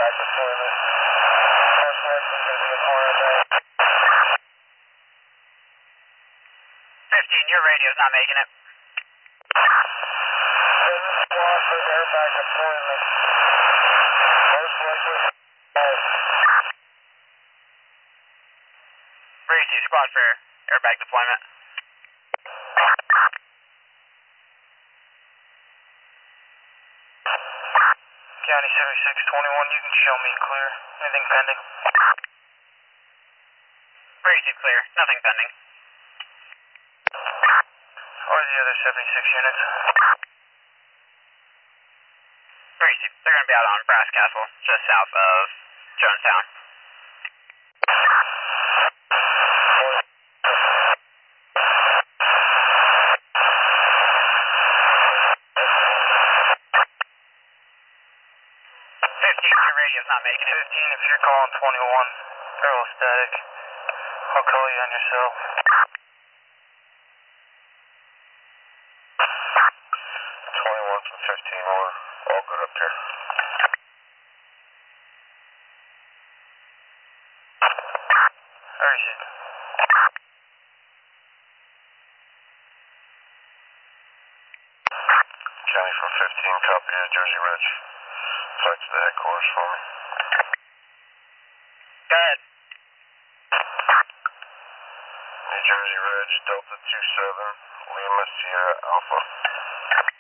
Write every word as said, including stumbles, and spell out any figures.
airbag deployment. Most likely going to be an R M A. fifteen, your radio's not making it. seven squad for airbag deployment. Most likely. Receive squad for airbag deployment. County seventy-six twenty-one, you can show me clear. Anything pending? Receive clear, nothing pending. Or the other seventy-six units? Receive, they're going to be out on Brass Castle, just south of Jonestown. fifteen, your radio's not making it. fifteen, if you're calling twenty-one, they're all static. I'll call you on your cell. twenty-one from fifteen, we're all good up here. Where is it? County from fifteen, copy to Jersey Ridge. Flight to the headquarters for me. Go ahead. New Jersey Ridge, Delta two seven, Lima Sierra Alpha.